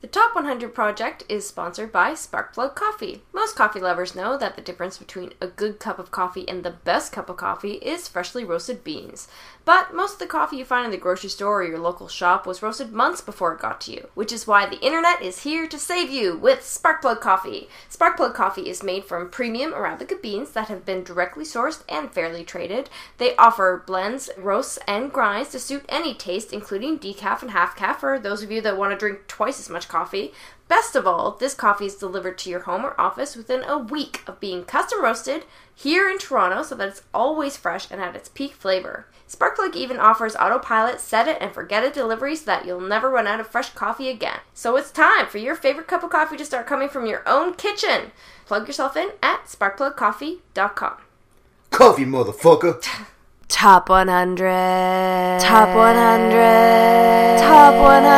The Top 100 project is sponsored by Sparkplug Coffee. Most coffee lovers know that the difference between a good cup of coffee and the best cup of coffee is freshly roasted beans. But most of the coffee you find in the grocery store or your local shop was roasted months before it got to you, which is why the internet is here to save you with Sparkplug Coffee. Sparkplug Coffee is made from premium Arabica beans that have been directly sourced and fairly traded. They offer blends, roasts, and grinds to suit any taste, including decaf and half calf for those of you that want to drink twice as much coffee. Best of all, this coffee is delivered to your home or office within a week of being custom roasted here in Toronto so that it's always fresh and at its peak flavor. Sparkplug even offers autopilot, set it and forget it delivery so that you'll never run out of fresh coffee again. So it's time for your favorite cup of coffee to start coming from your own kitchen. Plug yourself in at sparkplugcoffee.com. Coffee, motherfucker! Top 100. Top 100. Top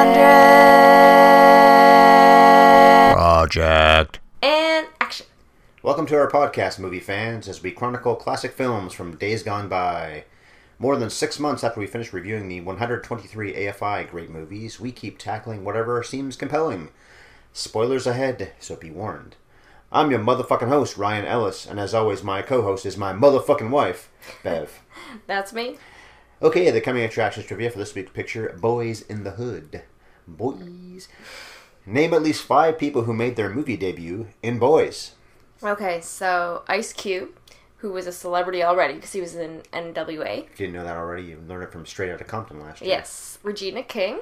100. Project. And action. Welcome to our podcast, movie fans, as we chronicle classic films from days gone by. More than 6 months after we finish reviewing the 123 AFI great movies, we keep tackling whatever seems compelling. Spoilers ahead, so be warned. I'm your motherfucking host, Ryan Ellis, and as always, my co-host is my motherfucking wife, Bev. That's me. Okay, the coming attractions trivia for this week's picture, Boys in the Hood. Boys. Name at least 5 people who made their movie debut in Boys. Okay, so Ice Cube, who was a celebrity already because he was in NWA. If you didn't know that already, you learned it from Straight Outta Compton last year. Yes. Regina King,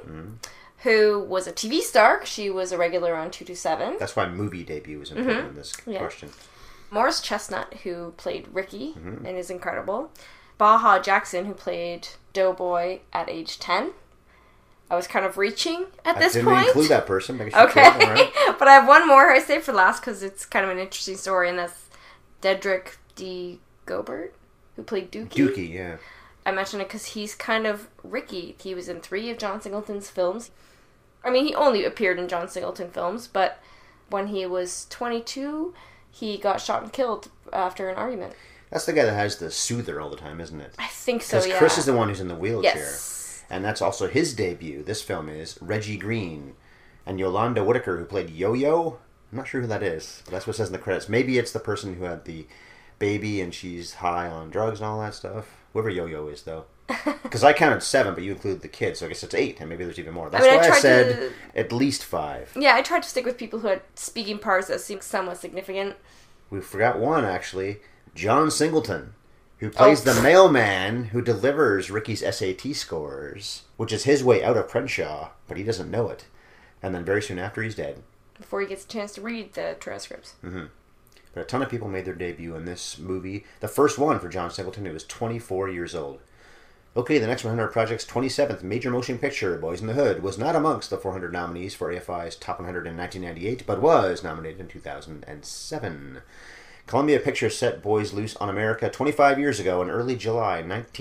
who was a TV star. She was a regular on 227. That's why movie debut is important in this question. Morris Chestnut, who played Ricky and is incredible. Baja Jackson, who played Doughboy at age 10. I was kind of reaching at this point. I didn't include that person. Okay. Right. But I have one more I saved for last because it's kind of an interesting story, and that's Dedrick D. Gobert, who played Dookie. Dookie, yeah. I mentioned it because he's kind of Ricky. He was in 3 of John Singleton's films. I mean, he only appeared in John Singleton films, but when he was 22, he got shot and killed after an argument. That's the guy that has the soother all the time, isn't it? I think so, yeah. Because Chris is the one who's in the wheelchair. Yes. And that's also his debut. This film is Reggie Green. And Yolanda Whitaker, who played Yo-Yo. I'm not sure who that is, but that's what it says in the credits. Maybe it's the person who had the baby and she's high on drugs and all that stuff. Whoever Yo-Yo is, though. Because I counted 7, but you include the kids, so I guess it's 8, and maybe there's even more. That's why I said at least 5. Yeah, I tried to stick with people who had speaking parts that seemed somewhat significant. We forgot one, actually. John Singleton, who plays the mailman who delivers Ricky's SAT scores, which is his way out of Crenshaw, but he doesn't know it. And then very soon after, he's dead. Before he gets a chance to read the transcripts. But a ton of people made their debut in this movie. The first one for John Singleton, who was 24 years old. Okay, the next 100 Project's 27th major motion picture, Boys in the Hood, was not amongst the 400 nominees for AFI's Top 100 in 1998, but was nominated in 2007. Columbia Pictures set Boys loose on America 25 years ago in early July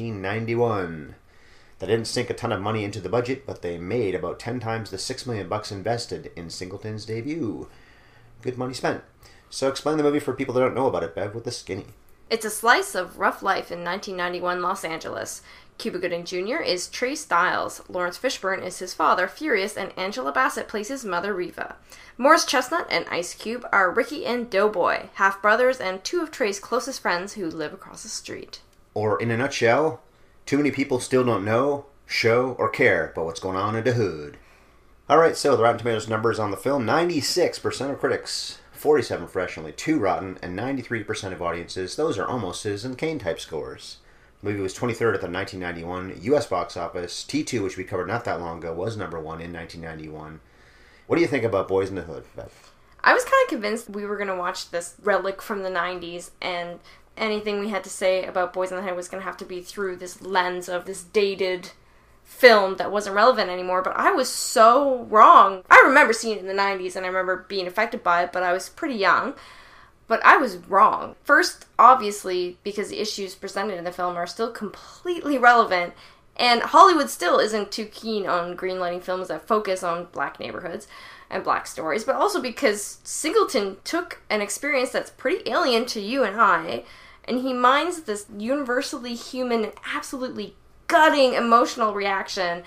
1991. They didn't sink a ton of money into the budget, but they made about 10 times the $6 million invested in Singleton's debut. Good money spent. So explain the movie for people that don't know about it, Bev, with the skinny. It's a slice of rough life in 1991 Los Angeles. Cuba Gooding Jr. is Trey Styles, Lawrence Fishburne is his father, Furious, and Angela Bassett plays his mother, Riva. Morris Chestnut and Ice Cube are Ricky and Doughboy, half-brothers and 2 of Trey's closest friends who live across the street. Or, in a nutshell, too many people still don't know, show, or care about what's going on in the hood. Alright, so the Rotten Tomatoes numbers on the film, 96% of critics, 47 fresh, only 2 rotten, and 93% of audiences. Those are almost Citizen Kane-type scores. The movie was 23rd at the 1991 U.S. box office. T2, which we covered not that long ago, was number 1 in 1991. What do you think about Boys in the Hood, Beth? I was kind of convinced we were going to watch this relic from the 90s, and anything we had to say about Boys in the Hood was going to have to be through this lens of this dated film that wasn't relevant anymore, but I was so wrong. I remember seeing it in the 90s, and I remember being affected by it, but I was pretty young. But I was wrong. First, obviously, because the issues presented in the film are still completely relevant, and Hollywood still isn't too keen on greenlighting films that focus on black neighborhoods and black stories, but also because Singleton took an experience that's pretty alien to you and I, and he mines this universally human, absolutely gutting emotional reaction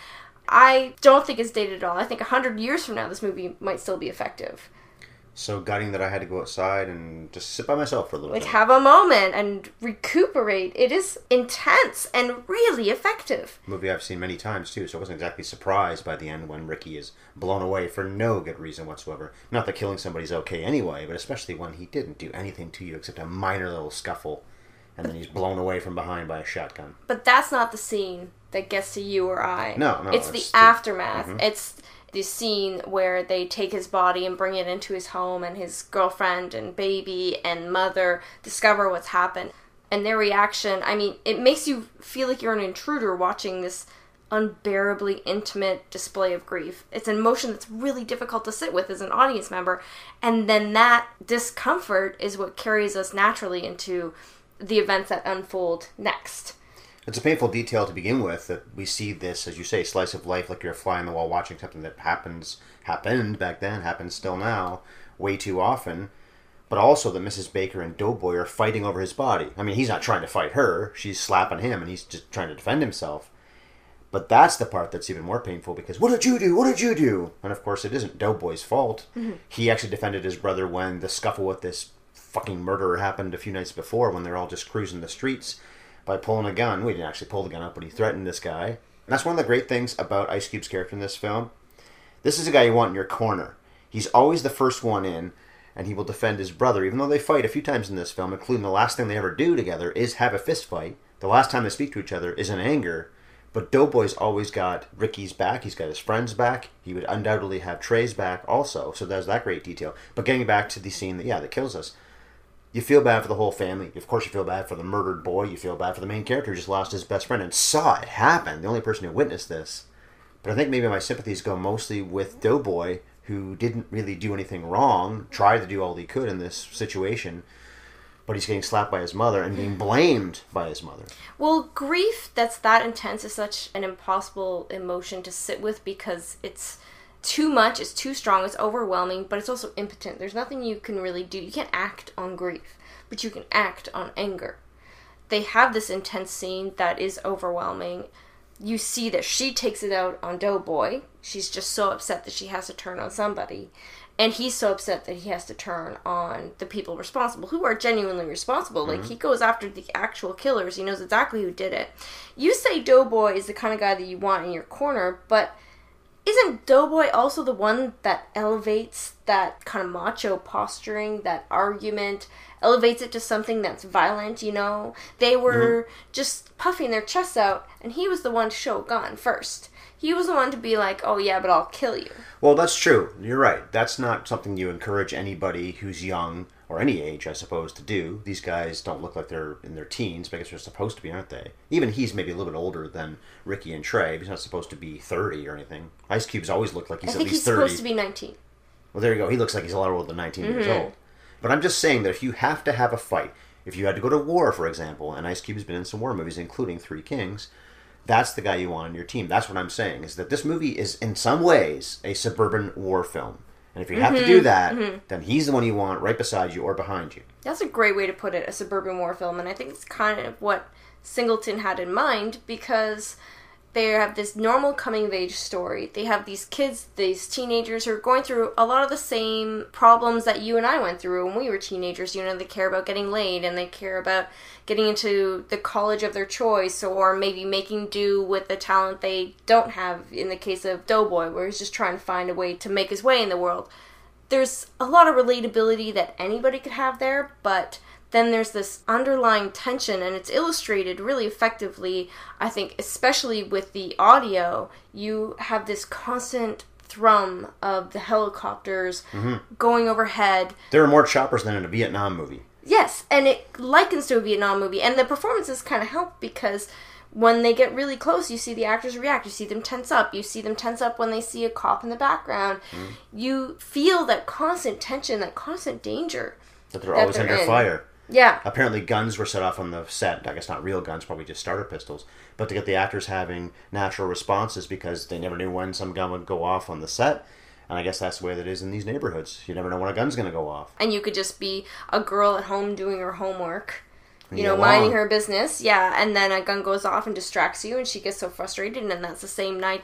I don't think it's dated at all. I think 100 years from now, this movie might still be effective. So gutting that I had to go outside and just sit by myself for a little bit. Have a moment and recuperate. It is intense and really effective. Movie I've seen many times too, so I wasn't exactly surprised by the end when Ricky is blown away for no good reason whatsoever. Not that killing somebody's okay anyway, but especially when he didn't do anything to you except a minor little scuffle, and then he's blown away from behind by a shotgun. But that's not the scene that gets to you or I. No. It's the aftermath. Mm-hmm. It's the scene where they take his body and bring it into his home, and his girlfriend and baby and mother discover what's happened. And their reaction, I mean, it makes you feel like you're an intruder watching this unbearably intimate display of grief. It's an emotion that's really difficult to sit with as an audience member. And then that discomfort is what carries us naturally into the events that unfold next. It's a painful detail to begin with, that we see this, as you say, slice of life, like you're a fly on the wall watching something that happened back then, happens still now, way too often. But also that Mrs. Baker and Doughboy are fighting over his body. I mean, he's not trying to fight her. She's slapping him, and he's just trying to defend himself. But that's the part that's even more painful, because, what did you do? What did you do? And of course, it isn't Doughboy's fault. Mm-hmm. He actually defended his brother when the scuffle with this fucking murderer happened a few nights before, when they're all just cruising the streets. By pulling a gun. We didn't actually pull the gun up, but he threatened this guy. And that's one of the great things about Ice Cube's character in this film. This is a guy you want in your corner. He's always the first one in, and he will defend his brother, even though they fight a few times in this film, including the last thing they ever do together is have a fist fight. The last time they speak to each other is in anger. But Doughboy's always got Ricky's back. He's got his friend's back. He would undoubtedly have Trey's back also. So there's that great detail. But getting back to the scene that kills us. You feel bad for the whole family. Of course you feel bad for the murdered boy. You feel bad for the main character who just lost his best friend and saw it happen. The only person who witnessed this. But I think maybe my sympathies go mostly with Doughboy, who didn't really do anything wrong, tried to do all he could in this situation, but he's getting slapped by his mother and being blamed by his mother. Well, grief that's that intense is such an impossible emotion to sit with, because it's too much, it's too strong, it's overwhelming, but it's also impotent. There's nothing you can really do. You can't act on grief, but you can act on anger. They have this intense scene that is overwhelming. You see that she takes it out on Doughboy. She's just so upset that she has to turn on somebody. And he's so upset that he has to turn on the people responsible, who are genuinely responsible. Mm-hmm. Like, he goes after the actual killers. He knows exactly who did it. You say Doughboy is the kind of guy that you want in your corner, but isn't Doughboy also the one that elevates that kind of macho posturing, that argument, elevates it to something that's violent, you know? They were just puffing their chests out, and he was the one to show a gun first. He was the one to be like, oh yeah, but I'll kill you. Well, that's true. You're right. That's not something you encourage anybody who's young, or any age, I suppose, to do. These guys don't look like they're in their teens, but I guess they're supposed to be, aren't they? Even he's maybe a little bit older than Ricky and Trey, but he's not supposed to be 30 or anything. Ice Cube's always looked like he's at least 30. I think he's supposed to be 19. Well, there you go. He looks like he's a lot older than 19 years old. But I'm just saying that if you have to have a fight, if you had to go to war, for example, and Ice Cube's been in some war movies, including Three Kings, that's the guy you want on your team. That's what I'm saying, is that this movie is, in some ways, a suburban war film. And if you have to do that, then he's the one you want right beside you or behind you. That's a great way to put it, a suburban war film. And I think it's kind of what Singleton had in mind, because they have this normal coming-of-age story. They have these kids, these teenagers who are going through a lot of the same problems that you and I went through when we were teenagers. You know, they care about getting laid, and they care about getting into the college of their choice, or maybe making do with the talent they don't have, in the case of Doughboy, where he's just trying to find a way to make his way in the world. There's a lot of relatability that anybody could have there, but then there's this underlying tension, and it's illustrated really effectively, I think, especially with the audio. You have this constant thrum of the helicopters going overhead. There are more choppers than in a Vietnam movie. Yes, and it likens to a Vietnam movie, and the performances kind of help, because when they get really close, you see the actors react, you see them tense up, you see them tense up when they see a cop in the background. You feel that constant tension, that constant danger. That they're always under fire. Yeah. Apparently guns were set off on the set. I guess not real guns, probably just starter pistols. But to get the actors having natural responses, because they never knew when some gun would go off on the set. And I guess that's the way that it is in these neighborhoods. You never know when a gun's going to go off. And you could just be a girl at home doing her homework, you know, minding her business. Yeah, and then a gun goes off and distracts you, and she gets so frustrated, and then that's the same night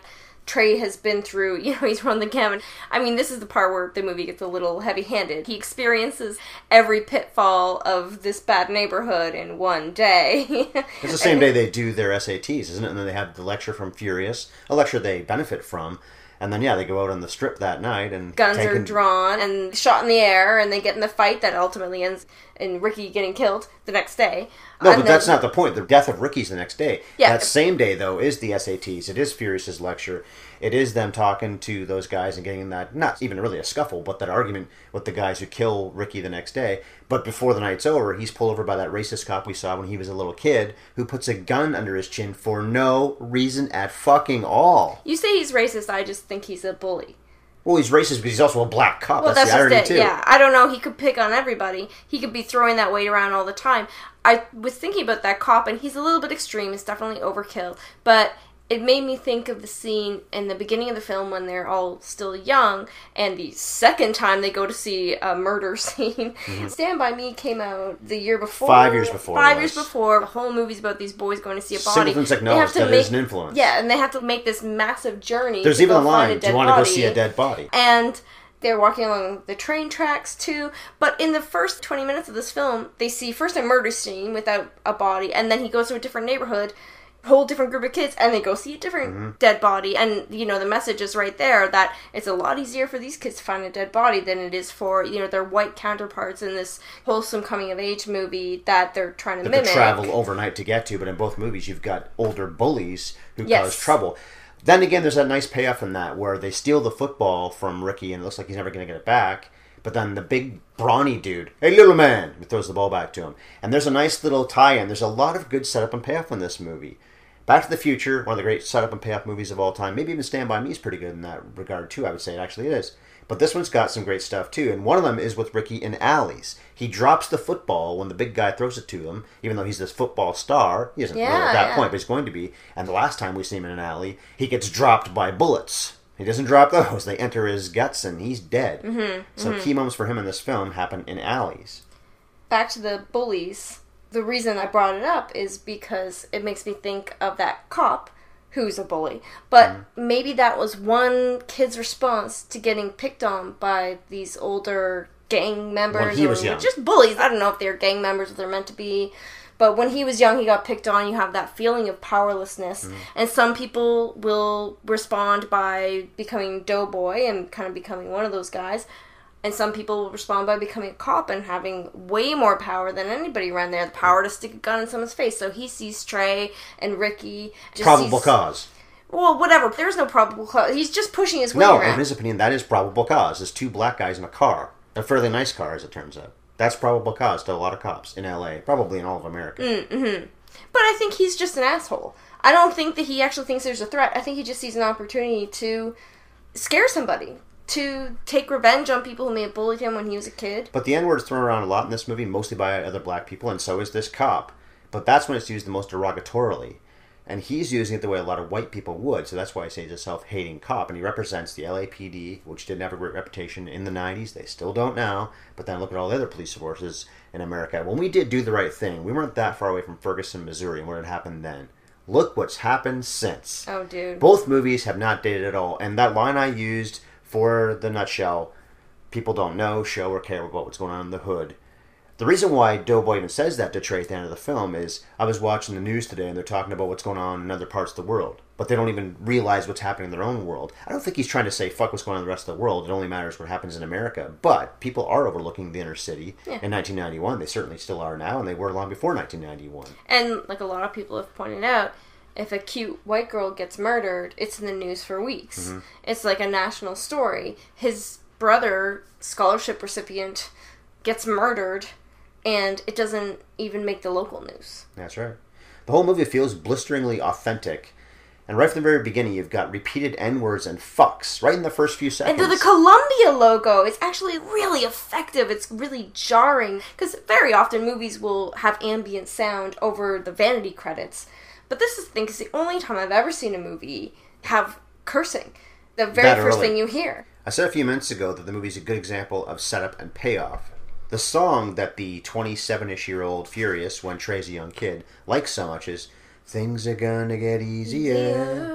Trey has been through, he's run the gamut. I mean, this is the part where the movie gets a little heavy-handed. He experiences every pitfall of this bad neighborhood in one day. It's the same day they do their SATs, isn't it? And then they have the lecture from Furious, a lecture they benefit from. And then, they go out on the strip that night and... Guns are drawn and shot in the air, and they get in the fight that ultimately ends in Ricky getting killed the next day. No, but that's not the point. The death of Ricky's the next day. Yeah. That same day, though, is the SATs. It is Furious's lecture. It is them talking to those guys and getting that, not even really a scuffle, but that argument with the guys who kill Ricky the next day. But before the night's over, he's pulled over by that racist cop we saw when he was a little kid who puts a gun under his chin for no reason at fucking all. You say he's racist, I just think he's a bully. Well, he's racist, but he's also a black cop. Well, that's the irony, too. Yeah, I don't know. He could pick on everybody. He could be throwing that weight around all the time. I was thinking about that cop, and he's a little bit extreme. It's definitely overkill. But it made me think of the scene in the beginning of the film when they're all still young, and the second time they go to see a murder scene. Mm-hmm. Stand By Me came out the year before. 5 years before. 5 years before. The whole movie's about these boys going to see a body. Singleton's acknowledged that is an influence. Yeah, and they have to make this massive journey. There's even a line, do you want to go see a dead body? And they're walking along the train tracks, too. But in the first 20 minutes of this film, they see first a murder scene without a body, and then he goes to a different neighborhood, whole different group of kids, and they go see a different dead body. And, the message is right there that it's a lot easier for these kids to find a dead body than it is for, their white counterparts in this wholesome coming-of-age movie that they're trying to mimic. They travel overnight to get to, but in both movies you've got older bullies who cause trouble. Then again, there's that nice payoff in that where they steal the football from Ricky and it looks like he's never going to get it back. But then the big brawny dude, hey little man, throws the ball back to him. And there's a nice little tie-in. There's a lot of good setup and payoff in this movie. Back to the Future, one of the great setup and payoff movies of all time. Maybe even Stand By Me is pretty good in that regard too, I would say. It actually is. But this one's got some great stuff too. And one of them is with Ricky in alleys. He drops the football when the big guy throws it to him, even though he's this football star. He isn't really at that point, but he's going to be. And the last time we see him in an alley, he gets dropped by bullets. He doesn't drop those. They enter his guts and he's dead. Key moments for him in this film happen in alleys. Back to the bullies. The reason I brought it up is because it makes me think of that cop who's a bully. But maybe that was one kid's response to getting picked on by these older gang members. When he was young. Just bullies. I don't know if they're gang members or they're meant to be. But when he was young, he got picked on. You have that feeling of powerlessness. And some people will respond by becoming doughboy and kind of becoming one of those guys. And some people will respond by becoming a cop and having way more power than anybody around there. The power to stick a gun in someone's face. So he sees Trey and Ricky. Probable cause. Well, whatever. There's no probable cause. He's just pushing his weight around. No, in his opinion, that is probable cause. There's two black guys in a car. A fairly nice car, as it turns out. That's probable cause to a lot of cops in L.A. Probably in all of America. But I think he's just an asshole. I don't think that he actually thinks there's a threat. I think he just sees an opportunity to scare somebody. To take revenge on people who may have bullied him when he was a kid. But the N-word is thrown around a lot in this movie, mostly by other black people, and so is this cop. But that's when it's used the most derogatorily. And he's using it the way a lot of white people would, so that's why I say he's a self-hating cop. And he represents the LAPD, which didn't have a great reputation in the 90s. They still don't now. But then look at all the other police forces in America. When we did Do the Right Thing, we weren't that far away from Ferguson, Missouri, and what had happened then. Look what's happened since. Oh, dude. Both movies have not dated at all. And that line I used for the nutshell, people don't know, show, or care about what's going on in the hood. The reason why Doughboy even says that to Trey at the end of the film is, I was watching the news today and they're talking about what's going on in other parts of the world, but they don't even realize what's happening in their own world. I don't think he's trying to say, fuck what's going on in the rest of the world, it only matters what happens in America. But people are overlooking the inner city in 1991. They certainly still are now, and they were long before 1991. And like a lot of people have pointed out, if a cute white girl gets murdered, it's in the news for weeks. It's like a national story. His brother, scholarship recipient, gets murdered, and it doesn't even make the local news. That's right. The whole movie feels blisteringly authentic. And right from the very beginning, you've got repeated N-words and fucks right in the first few seconds. And the Columbia logo, it's actually really effective. It's really jarring. Because very often movies will have ambient sound over the vanity credits. But this is, I think, is the only time I've ever seen a movie have cursing. The very first thing you hear. I said a few minutes ago that the movie's a good example of setup and payoff. The song that the 27-ish-year-old Furious, when Trey's a young kid, likes so much is, things are gonna get easier.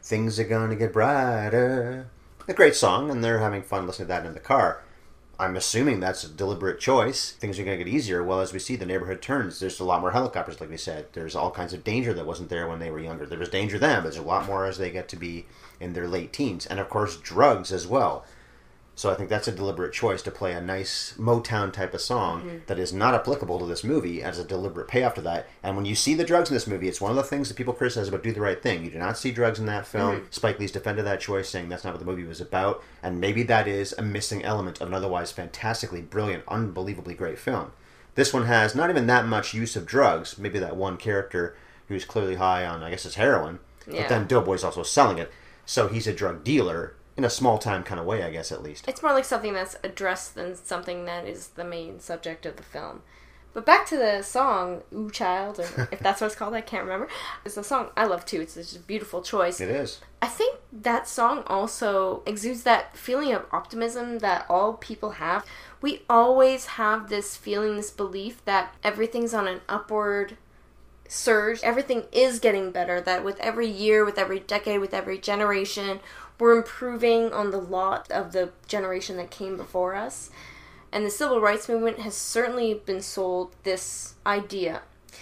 Things are gonna get brighter. A great song, and they're having fun listening to that in the car. I'm assuming that's a deliberate choice. Things are going to get easier. Well, as we see, the neighborhood turns. There's a lot more helicopters, like we said. There's all kinds of danger that wasn't there when they were younger. There was danger then, but there's a lot more as they get to be in their late teens. And, of course, drugs as well. So I think that's a deliberate choice to play a nice Motown type of song that is not applicable to this movie as a deliberate payoff to that. And when you see the drugs in this movie, it's one of the things that people criticize about Do the Right Thing. You do not see drugs in that film. Spike Lee's defended that choice, saying that's not what the movie was about. And maybe that is a missing element of an otherwise fantastically brilliant, unbelievably great film. This one has not even that much use of drugs. Maybe that one character who's clearly high on, I guess it's heroin. Yeah. But then Doughboy's also selling it. So he's a drug dealer. In a small-time kind of way, I guess, at least. It's more like something that's addressed than something that is the main subject of the film. But back to the song, Ooh Child, or if that's what it's called, I can't remember. It's a song I love, too. It's just a beautiful choice. It is. I think that song also exudes that feeling of optimism that all people have. We always have this feeling, this belief that everything's on an upward surge. Everything is getting better, that with every year, with every decade, with every generation, we're improving on the lot of the generation that came before us. And the civil rights movement has certainly been sold this idea.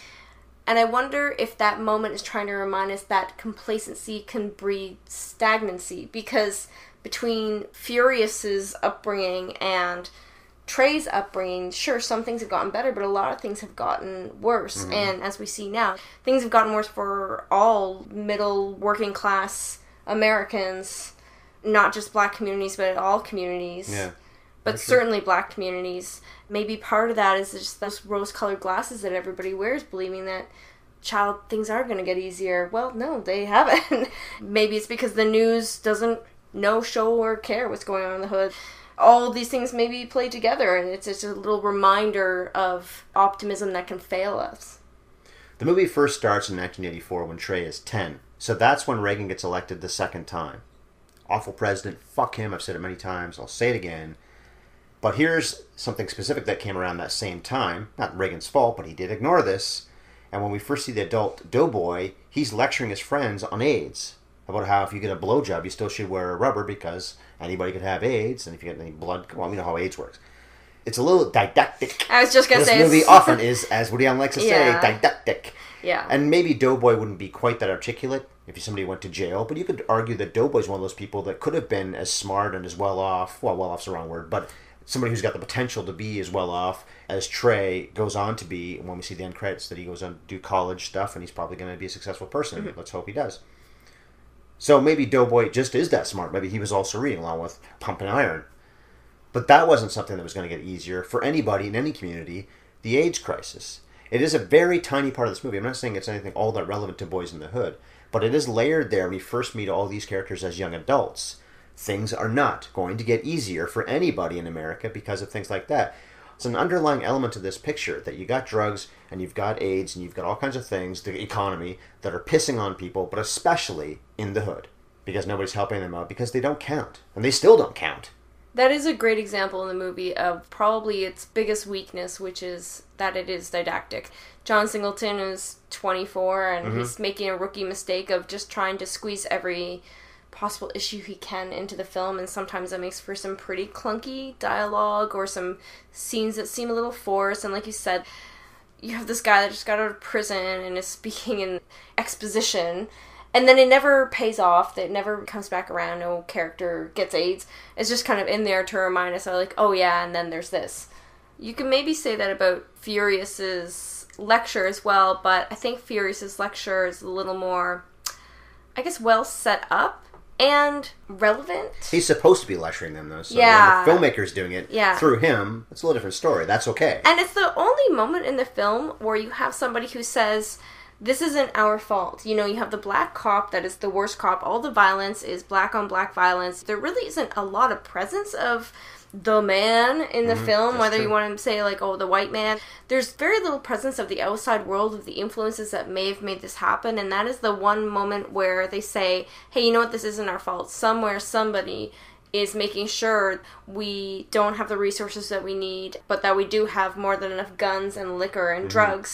And I wonder if that moment is trying to remind us that complacency can breed stagnancy. Because between Furious's upbringing and Trey's upbringing, sure, some things have gotten better, but a lot of things have gotten worse. And as we see now, things have gotten worse for all middle working class Americans, not just black communities, but all communities. Yeah. But certainly black communities. Maybe part of that is just those rose-colored glasses that everybody wears, believing that, child, things are going to get easier. Well, no, they haven't. Maybe it's because the news doesn't know, show, or care what's going on in the hood. All of these things maybe play together, and it's just a little reminder of optimism that can fail us. The movie first starts in 1984 when Trey is 10. So that's when Reagan gets elected the second time. Awful president, fuck him, I've said it many times, I'll say it again. But here's something specific that came around that same time. Not Reagan's fault, but he did ignore this. And when we first see the adult Doughboy, he's lecturing his friends on AIDS. About how if you get a blowjob, you still should wear a rubber because anybody could have AIDS, and if you get any blood, well, we know how AIDS works. It's a little didactic. I was just going to say this movie often is, as Woody Allen likes to say, didactic. Yeah. And maybe Doughboy wouldn't be quite that articulate if somebody went to jail, but you could argue that Doughboy's one of those people that could have been as smart and as well-off, well, well-off's the wrong word, but somebody who's got the potential to be as well-off as Trey goes on to be when we see the end credits, that he goes on to do college stuff, and he's probably going to be a successful person. Let's hope he does. So maybe Doughboy just is that smart. Maybe he was also reading along with Pumping Iron. But that wasn't something that was going to get easier for anybody in any community, the AIDS crisis. It is a very tiny part of this movie. I'm not saying it's anything all that relevant to Boys in the Hood, but it is layered there. We first meet all these characters as young adults. Things are not going to get easier for anybody in America because of things like that. It's an underlying element of this picture that you got drugs and you've got AIDS and you've got all kinds of things, the economy, that are pissing on people, but especially in the hood because nobody's helping them out because they don't count. And they still don't count. That is a great example in the movie of probably its biggest weakness, which is that it is didactic. John Singleton is 24, and he's making a rookie mistake of just trying to squeeze every possible issue he can into the film, and sometimes that makes for some pretty clunky dialogue or some scenes that seem a little forced. And like you said, you have this guy that just got out of prison and is speaking in exposition, and then it never pays off. It never comes back around. No character gets AIDS. It's just kind of in there to remind us, like, oh yeah, and then there's this. You can maybe say that about Furious's lecture as well, but I think Furious's lecture is a little more, I guess, well set up and relevant. He's supposed to be lecturing them, though, so when the filmmaker's doing it through him, it's a little different story. That's okay. And it's the only moment in the film where you have somebody who says, this isn't our fault. You know, you have the black cop that is the worst cop. All the violence is black on black violence. There really isn't a lot of presence of the man in the film, whether you want to say, like, oh, the white man. There's very little presence of the outside world, of the influences that may have made this happen, and that is the one moment where they say, hey, you know what, this isn't our fault. Somewhere, somebody is making sure we don't have the resources that we need, but that we do have more than enough guns and liquor and drugs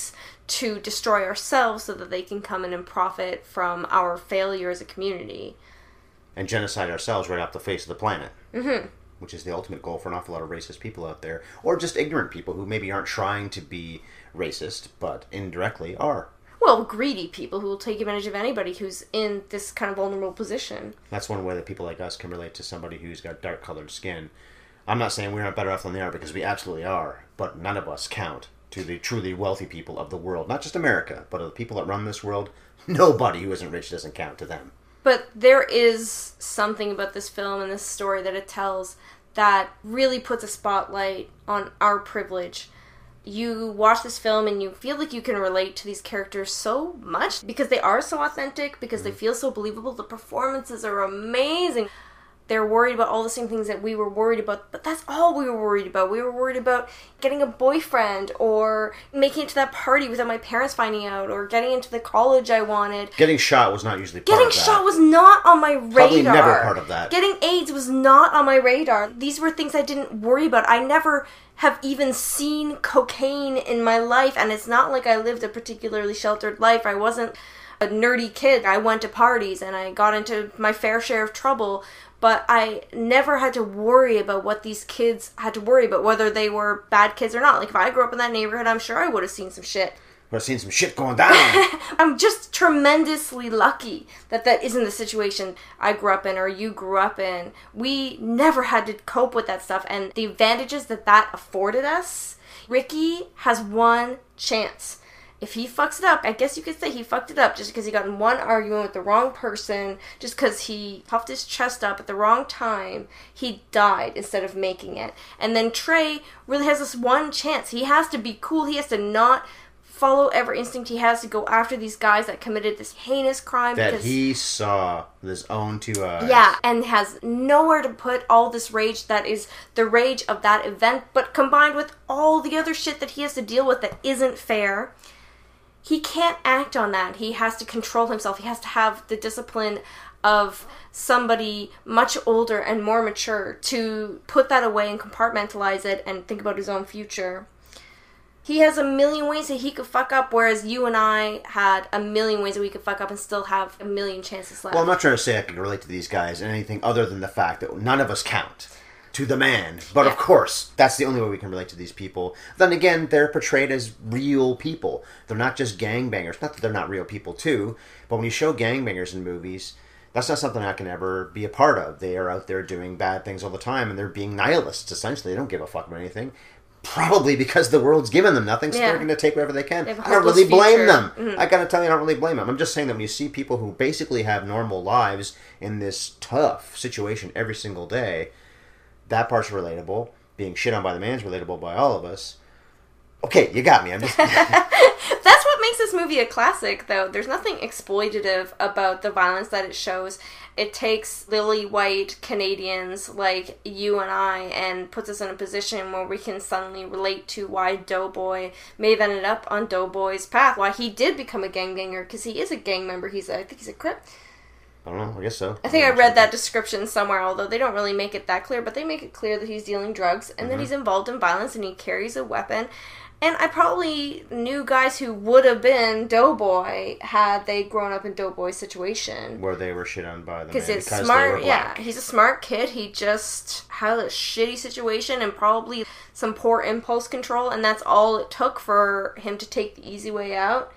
to destroy ourselves so that they can come in and profit from our failure as a community. And genocide ourselves right off the face of the planet. Mm-hmm. Which is the ultimate goal for an awful lot of racist people out there. Or just ignorant people who maybe aren't trying to be racist, but indirectly are. Well, greedy people who will take advantage of anybody who's in this kind of vulnerable position. That's one way that people like us can relate to somebody who's got dark-colored skin. I'm not saying we're not better off than they are, because we absolutely are. But none of us count to the truly wealthy people of the world. Not just America, but the people that run this world. Nobody who isn't rich doesn't count to them. But there is something about this film and this story that it tells that really puts a spotlight on our privilege. You watch this film and you feel like you can relate to these characters so much because they are so authentic, because they feel so believable. The performances are amazing. They're worried about all the same things that we were worried about, but that's all we were worried about. We were worried about getting a boyfriend, or making it to that party without my parents finding out, or getting into the college I wanted. Getting shot was not usually part of that. Getting shot was not on my radar. Probably never part of that. Getting AIDS was not on my radar. These were things I didn't worry about. I never have even seen cocaine in my life, and it's not like I lived a particularly sheltered life. I wasn't a nerdy kid. I went to parties and I got into my fair share of trouble, but I never had to worry about what these kids had to worry about, whether they were bad kids or not. Like, if I grew up in that neighborhood, I'm sure I would have seen some shit. Would have seen some shit going down. I'm just tremendously lucky that that isn't the situation I grew up in or you grew up in. We never had to cope with that stuff, and the advantages that that afforded us. Ricky has one chance. If he fucks it up, I guess you could say he fucked it up just because he got in one argument with the wrong person, just because he puffed his chest up at the wrong time, he died instead of making it. And then Trey really has this one chance. He has to be cool. He has to not follow every instinct he has to go after these guys that committed this heinous crime. That he saw with his own two eyes. Yeah, and has nowhere to put all this rage that is the rage of that event, but combined with all the other shit that he has to deal with that isn't fair. He can't act on that. He has to control himself. He has to have the discipline of somebody much older and more mature to put that away and compartmentalize it and think about his own future. He has a million ways that he could fuck up, whereas you and I had a million ways that we could fuck up and still have a million chances left. Well, I'm not trying to say I can relate to these guys in anything other than the fact that none of us count to the man. But of course, that's the only way we can relate to these people. Then again, they're portrayed as real people. They're not just gangbangers. Not that they're not real people too, but when you show gangbangers in movies, that's not something I can ever be a part of. They are out there doing bad things all the time, and they're being nihilists, essentially. They don't give a fuck about anything. Probably because the world's given them nothing, so they're going to take whatever they can. I don't really blame them. I gotta tell you, I don't really blame them. I'm just saying that when you see people who basically have normal lives in this tough situation every single day, that part's relatable. Being shit on by the man's relatable by all of us. Okay, you got me. I'm just... That's what makes this movie a classic, though. There's nothing exploitative about the violence that it shows. It takes lily white Canadians like you and I and puts us in a position where we can suddenly relate to why Doughboy may have ended up on Doughboy's path, why he did become a gangbanger, because he is a gang member. I think he's a Crip. I don't know. I guess so. I think I read that description somewhere, although they don't really make it that clear, but they make it clear that he's dealing drugs and that he's involved in violence and he carries a weapon. And I probably knew guys who would have been Doughboy had they grown up in Doughboy's situation. Where they were shit on by the man because they were black. Yeah, he's a smart kid. He just had a shitty situation and probably some poor impulse control, and that's all it took for him to take the easy way out.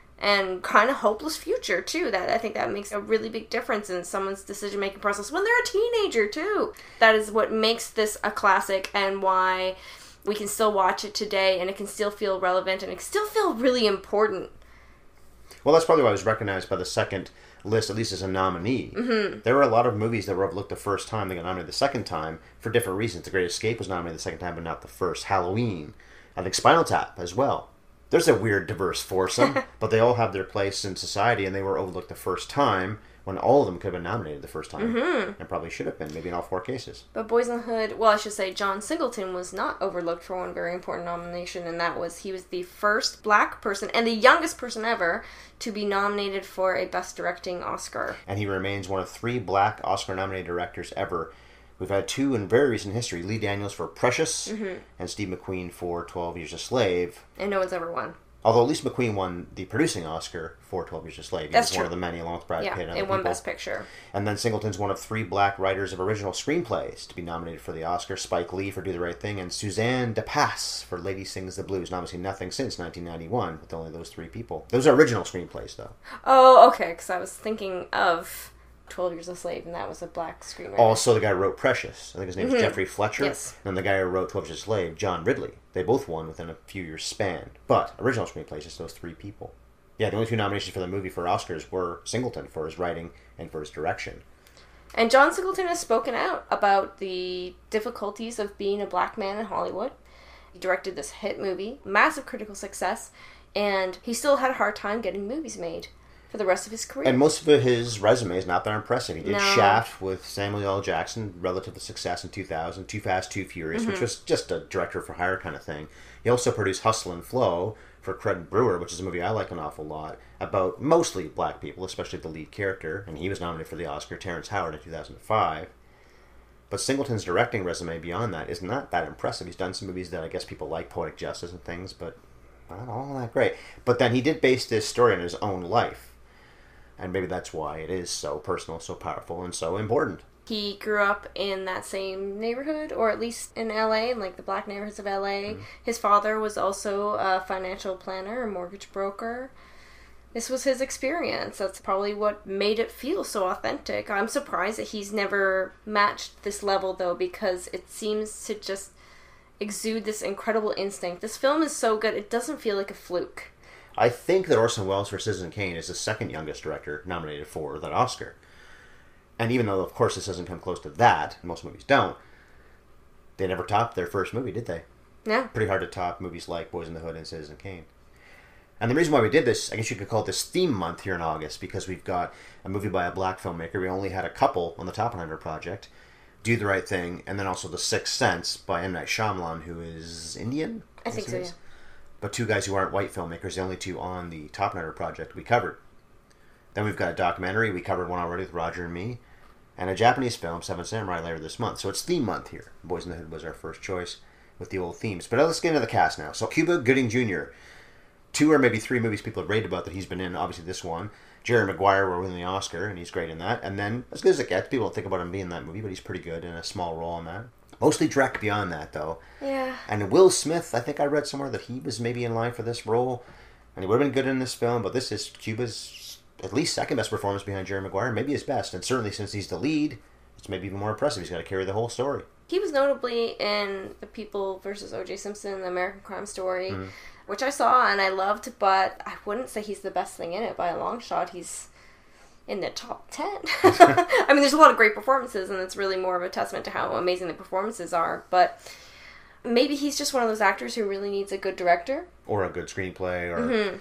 And kind of hopeless future, too. That I think that makes a really big difference in someone's decision-making process when they're a teenager, too. That is what makes this a classic and why we can still watch it today and it can still feel relevant and it can still feel really important. Well, that's probably why it was recognized by the second list, at least as a nominee. Mm-hmm. There were a lot of movies that were overlooked the first time. They got nominated the second time for different reasons. The Great Escape was nominated the second time, but not the first. Halloween. I think Spinal Tap as well. There's a weird, diverse foursome, but they all have their place in society, and they were overlooked the first time when all of them could have been nominated the first time. Mm-hmm. And probably should have been, maybe in all 4 cases. But Boys in the Hood, well, I should say John Singleton was not overlooked for one very important nomination, and that was he was the first black person and the youngest person ever to be nominated for a Best Directing Oscar. And he remains one of 3 black Oscar-nominated directors ever. We've had 2 in very recent history. Lee Daniels for Precious and Steve McQueen for 12 Years a Slave. And no one's ever won. Although Lisa McQueen won the producing Oscar for 12 Years a Slave. He That's was true. one of the many, along with Brad Pitt and other it won people. Best Picture. And then Singleton's one of 3 black writers of original screenplays to be nominated for the Oscar. Spike Lee for Do the Right Thing, and Suzanne DePass for Lady Sings the Blues. And obviously nothing since 1991 with only those 3 people. Those are original screenplays, though. Oh, okay, because I was thinking of 12 Years a Slave, and that was a black screenwriter. Also, the guy who wrote Precious. I think his name is Jeffrey Fletcher. Yes. And the guy who wrote 12 Years a Slave, John Ridley. They both won within a few years' span. But original screenplays, just those 3 people. Yeah, the only 2 nominations for the movie for Oscars were Singleton for his writing and for his direction. And John Singleton has spoken out about the difficulties of being a black man in Hollywood. He directed this hit movie, massive critical success, and he still had a hard time getting movies made for the rest of his career. And most of his resume is not that impressive. He did No. Shaft with Samuel L. Jackson, relative to success in 2000, Too Fast, Too Furious, which was just a director for hire kind of thing. He also produced Hustle and Flow for Craig Brewer, which is a movie I like an awful lot, about mostly black people, especially the lead character, and he was nominated for the Oscar, Terrence Howard, in 2005. But Singleton's directing resume beyond that is not that impressive. He's done some movies that I guess people like, Poetic Justice and things, but not all that great. But then he did base this story on his own life. And maybe that's why it is so personal, so powerful, and so important. He grew up in that same neighborhood, or at least in LA, in like the black neighborhoods of LA. His father was also a financial planner, a mortgage broker. This was his experience. That's probably what made it feel so authentic. I'm surprised that he's never matched this level, though, because it seems to just exude this incredible instinct. This film is so good, it doesn't feel like a fluke. I think that Orson Welles for Citizen Kane is the second youngest director nominated for that Oscar. And even though, of course, this doesn't come close to that, most movies don't, they never topped their first movie, did they? Yeah. Pretty hard to top movies like Boys in the Hood and Citizen Kane. And the reason why we did this, I guess you could call it this theme month here in August, because we've got a movie by a black filmmaker. We only had a couple on the Top 100 project, Do the Right Thing, and then also The Sixth Sense by M. Night Shyamalan, who is Indian? I think so, yeah. But 2 guys who aren't white filmmakers, the only 2 on the Top 100 project we covered. Then we've got a documentary, we covered one already with Roger and me, and a Japanese film, Seven Samurai, later this month. So it's theme month here. Boys in the Hood was our first choice with the old themes. But let's get into the cast now. So Cuba Gooding Jr., 2 or maybe 3 movies people have raved about that he's been in. Obviously this one. Jerry Maguire will win the Oscar, and he's great in that. And then, as good as it gets, people don't think about him being in that movie, but he's pretty good in a small role in that. Mostly Drek beyond that, though. Yeah. And Will Smith, I think I read somewhere that he was maybe in line for this role. And he would have been good in this film, but this is Cuba's at least second best performance behind Jerry Maguire, maybe his best. And certainly since he's the lead, it's maybe even more impressive. He's got to carry the whole story. He was notably in The People vs. O.J. Simpson, The American Crime Story, which I saw and I loved, but I wouldn't say he's the best thing in it by a long shot. He's in the top 10. I mean, there's a lot of great performances, and it's really more of a testament to how amazing the performances are, but maybe he's just one of those actors who really needs a good director. Or a good screenplay, or...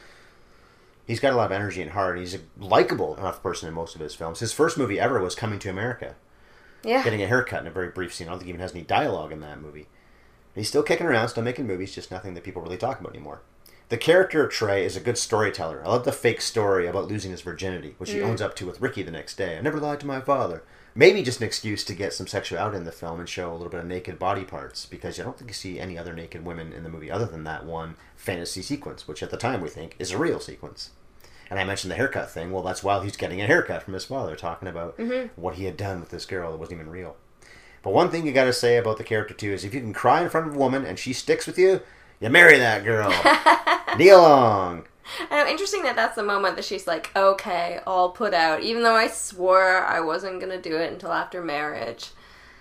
He's got a lot of energy and heart. He's a likable enough person in most of his films. His first movie ever was Coming to America. Yeah. Getting a haircut in a very brief scene. I don't think he even has any dialogue in that movie. He's still kicking around, still making movies, just nothing that people really talk about anymore. The character of Trey is a good storyteller. I love the fake story about losing his virginity, which he owns up to with Ricky the next day. I never lied to my father. Maybe just an excuse to get some sexuality in the film and show a little bit of naked body parts, because I don't think you see any other naked women in the movie other than that one fantasy sequence, which at the time we think is a real sequence. And I mentioned the haircut thing. Well, that's while he's getting a haircut from his father, talking about what he had done with this girl that wasn't even real. But one thing you got to say about the character, too, is if you can cry in front of a woman and she sticks with you, you marry that girl. Kneel long. I know, interesting that that's the moment that she's like, okay, all put out, even though I swore I wasn't going to do it until after marriage.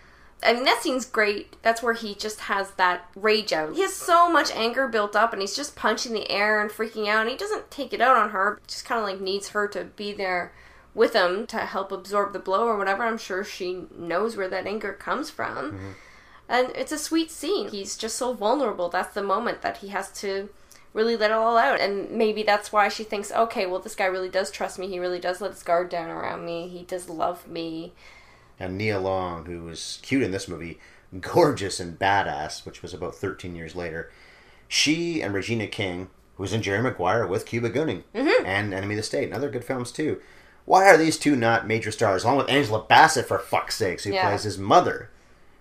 I mean, that scene's great. That's where he just has that rage out. He has so much anger built up, and he's just punching the air and freaking out, and he doesn't take it out on her. Just kind of like needs her to be there with him to help absorb the blow or whatever. I'm sure she knows where that anger comes from. And it's a sweet scene. He's just so vulnerable. That's the moment that he has to really let it all out. And maybe that's why she thinks, okay, well, this guy really does trust me. He really does let his guard down around me. He does love me. And Nia Long, who was cute in this movie, gorgeous and badass, which was about 13 years later. She and Regina King, who was in Jerry Maguire with Cuba Gooding, and Enemy of the State, and other good films too. Why are these two not major stars? Along with Angela Bassett, for fuck's sakes, who plays his mother.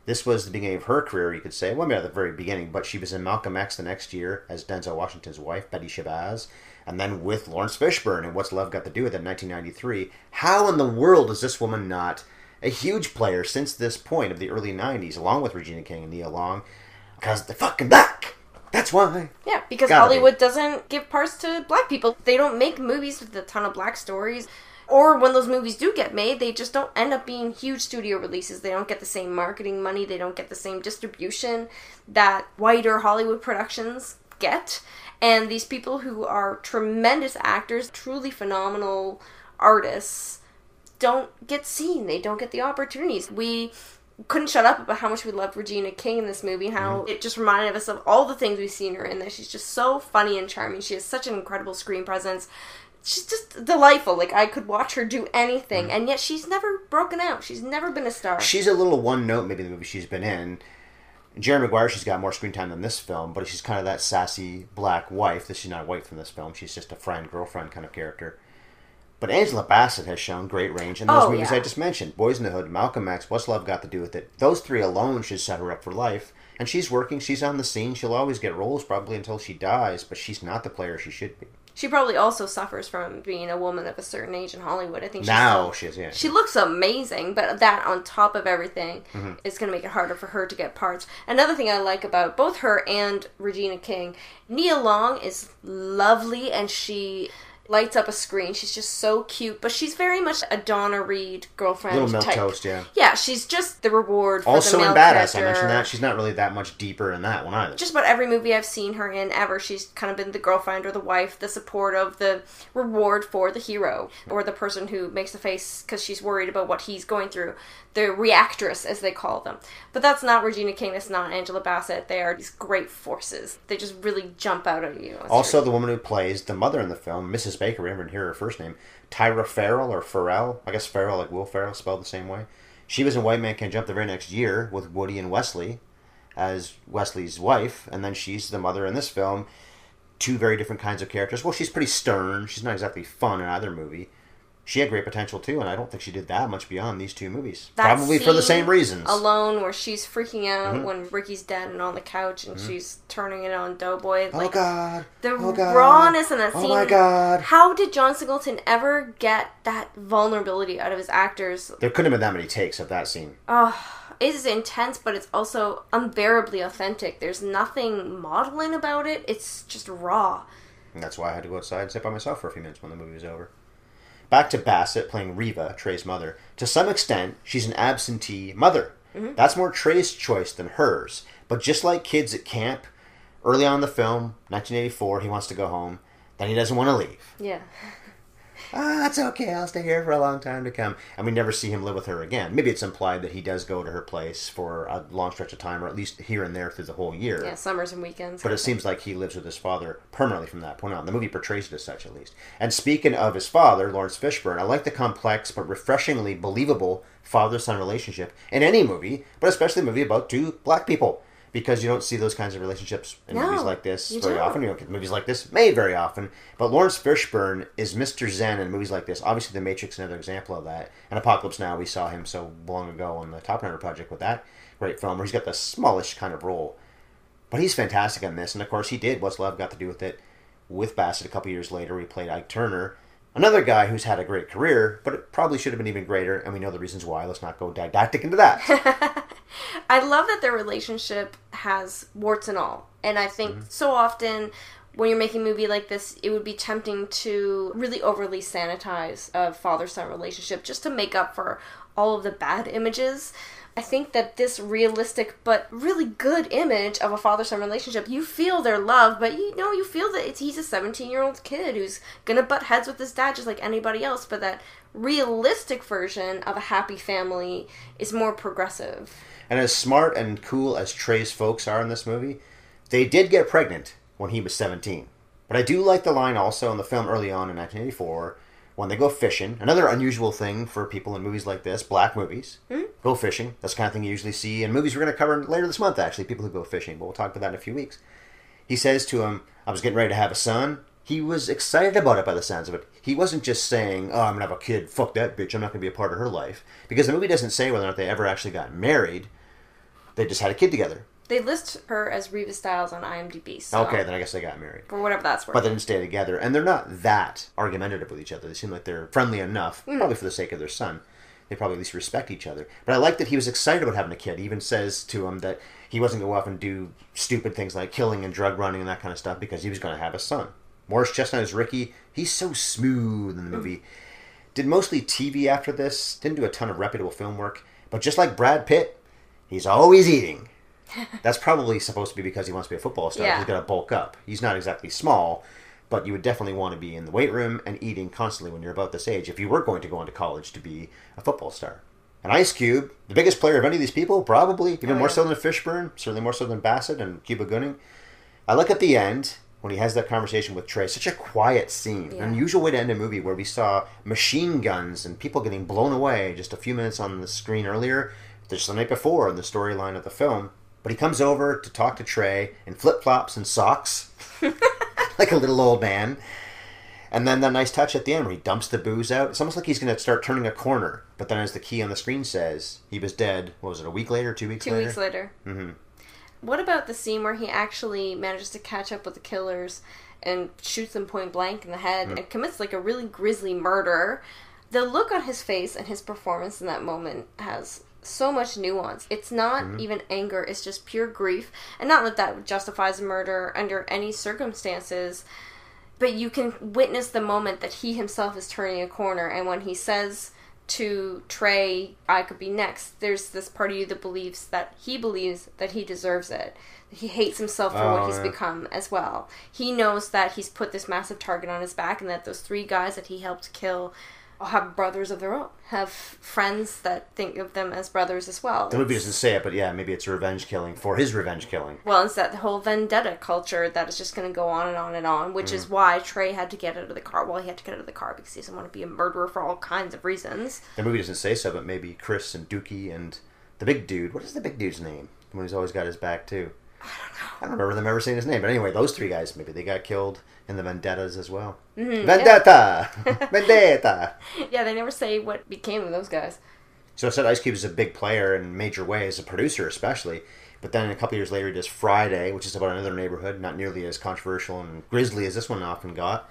This was the beginning of her career, you could say. Well, maybe at the very beginning, but she was in Malcolm X the next year as Denzel Washington's wife, Betty Shabazz, and then with Lawrence Fishburne in What's Love Got to Do With It in 1993. How in the world is this woman not a huge player since this point of the early 90s, along with Regina King and Nia Long? Because they're fucking black! That's why. Yeah, because Gotta Hollywood doesn't give parts to black people. They don't make movies with a ton of black stories. Or when those movies do get made, they just don't end up being huge studio releases. They don't get the same marketing money. They don't get the same distribution that whiter Hollywood productions get. And these people who are tremendous actors, truly phenomenal artists, don't get seen. They don't get the opportunities. We couldn't shut up about how much we loved Regina King in this movie, how it just reminded us of all the things we've seen her in there. She's just so funny and charming. She has such an incredible screen presence. She's just delightful. Like, I could watch her do anything, and yet she's never broken out. She's never been a star. She's a little one note, maybe, in the movie she's been in. Jerry Maguire, she's got more screen time than this film, but she's kind of that sassy black wife. She's not a wife from this film. She's just a friend, girlfriend kind of character. But Angela Bassett has shown great range in those movies I just mentioned. Boys in the Hood, Malcolm X, What's Love Got to Do With It. Those three alone should set her up for life. And she's working. She's on the scene. She'll always get roles probably until she dies, but she's not the player she should be. She probably also suffers from being a woman of a certain age in Hollywood. I think she is, yeah. She looks amazing, but that on top of everything is going to make it harder for her to get parts. Another thing I like about both her and Regina King, Nia Long is lovely, and she lights up a screen. She's just so cute, but she's very much a Donna Reed girlfriend Little type. milquetoast, yeah. Yeah, she's just the reward for also the male in Badass, character. I mentioned that. She's not really that much deeper in that one either. Just about every movie I've seen her in ever, she's kind of been the girlfriend or the wife, the support of the reward for the hero, or the person who makes a face because she's worried about what he's going through. The reactress, as they call them. But that's not Regina King, that's not Angela Bassett. They are these great forces. They just really jump out at you. Also, the woman who plays the mother in the film, Mrs. Baker, we didn't hear her first name, Tyra Farrell, or Farrell. I guess Farrell, like Will Ferrell, spelled the same way. She was in White Man Can't Jump the very next year with Woody and Wesley as Wesley's wife, and then she's the mother in this film. Two very different kinds of characters. Well, she's pretty stern. She's not exactly fun in either movie. She had great potential too, and I don't think she did that much beyond these two movies. That probably for the same reasons. Alone, where she's freaking out when Ricky's dead and on the couch, and she's turning it on Doughboy. Like, the rawness in that scene. Oh my God! How did John Singleton ever get that vulnerability out of his actors? There couldn't have been that many takes of that scene. It is intense, but it's also unbearably authentic. There's nothing maudlin about it. It's just raw. And that's why I had to go outside and sit by myself for a few minutes when the movie was over. Back to Bassett playing Reva, Trey's mother. To some extent, she's an absentee mother. That's more Trey's choice than hers. But just like kids at camp, early on in the film, 1984, he wants to go home. Then he doesn't want to leave. Yeah. That's okay, I'll stay here for a long time to come. And we never see him live with her again. Maybe it's implied that he does go to her place for a long stretch of time, or at least here and there through the whole year. Yeah, summers and weekends. But it seems like he lives with his father permanently from that point on. The movie portrays it as such, at least. And speaking of his father, Lawrence Fishburne, I like the complex but refreshingly believable father-son relationship in any movie, but especially a movie about two black people. Because you don't see those kinds of relationships in movies like this very often. You don't get movies like this made very often. But Lawrence Fishburne is Mr. Zen in movies like this. Obviously, The Matrix is another example of that. And Apocalypse Now, we saw him so long ago on the Top Runner Project with that great film, where he's got the smallish kind of role. But he's fantastic in this. And, of course, he did What's Love Got to Do With It with Bassett a couple years later. He played Ike Turner. Another guy who's had a great career, but it probably should have been even greater, and we know the reasons why. Let's not go didactic into that. I love that their relationship has warts and all. And I think so often when you're making a movie like this, it would be tempting to really overly sanitize a father-son relationship just to make up for all of the bad images. I think that this realistic but really good image of a father-son relationship, you feel their love, but you feel that he's a 17-year-old kid who's gonna butt heads with his dad just like anybody else, but that realistic version of a happy family is more progressive. And as smart and cool as Trey's folks are in this movie, they did get pregnant when he was 17. But I do like the line also in the film early on in 1984, when they go fishing. Another unusual thing for people in movies like this, black movies, go fishing. That's the kind of thing you usually see in movies we're going to cover later this month, actually, people who go fishing. But we'll talk about that in a few weeks. He says to him, I was getting ready to have a son. He was excited about it by the sounds of it. He wasn't just saying, oh, I'm going to have a kid, fuck that bitch, I'm not going to be a part of her life. Because the movie doesn't say whether or not they ever actually got married. They just had a kid together. They list her as Reva Stiles on IMDb. So Okay, then I guess they got married. for whatever that's worth. But they didn't stay together. And they're not that argumentative with each other. They seem like they're friendly enough, probably for the sake of their son. They probably at least respect each other. But I like that he was excited about having a kid. He even says to him that he wasn't going to go off and do stupid things like killing and drug running and that kind of stuff because he was going to have a son. Morris Chestnut is Ricky. He's so smooth in the movie. Did mostly TV after this. Didn't do a ton of reputable film work. But just like Brad Pitt, he's always eating. That's probably supposed to be because he wants to be a football star. Yeah. He's got to bulk up. He's not exactly small, but you would definitely want to be in the weight room and eating constantly when you're about this age if you were going to go into college to be a football star. And Ice Cube, the biggest player of any of these people, probably. Even more so than Fishburne. Certainly more so than Bassett and Cuba Gooding. I look at the end when he has that conversation with Trey. Such a quiet scene. An unusual way to end a movie where we saw machine guns and people getting blown away just a few minutes on the screen earlier. Just the night before in the storyline of the film. But he comes over to talk to Trey in flip-flops and socks. Like a little old man. And then that nice touch at the end where he dumps the booze out. It's almost like he's going to start turning a corner. But then as the key on the screen says, he was dead, what was it, a week later, 2 weeks later? 2 weeks later. Mm-hmm. What about the scene where he actually manages to catch up with the killers and shoots them point blank in the head and commits like a really grisly murder? The look on his face and his performance in that moment has so much nuance. It's not even anger, it's just pure grief. And not that justifies murder under any circumstances, but you can witness the moment that he himself is turning a corner. And when he says to Trey, I could be next, there's this part of you that believes that he deserves it. He hates himself for what he's become as well. He knows that he's put this massive target on his back and that those 3 guys that he helped kill have brothers of their own, have friends that think of them as brothers as well. The movie doesn't say it, but yeah, maybe it's a revenge killing for his revenge killing. Well, it's that whole vendetta culture that is just going to go on and on and on, which is why Trey had to get out of the car. Well, he had to get out of the car because he doesn't want to be a murderer for all kinds of reasons. The movie doesn't say so, but maybe Chris and Dookie and the big dude. What is the big dude's name? The one who's always got his back, too. I don't remember them ever saying his name. But anyway, those 3 guys, maybe they got killed in the vendettas as well. Vendetta! Vendetta! Yeah, they never say what became of those guys. So I said Ice Cube is a big player in major ways, a producer especially. But then a couple years later he does Friday, which is about another neighborhood, not nearly as controversial and grisly as this one often got.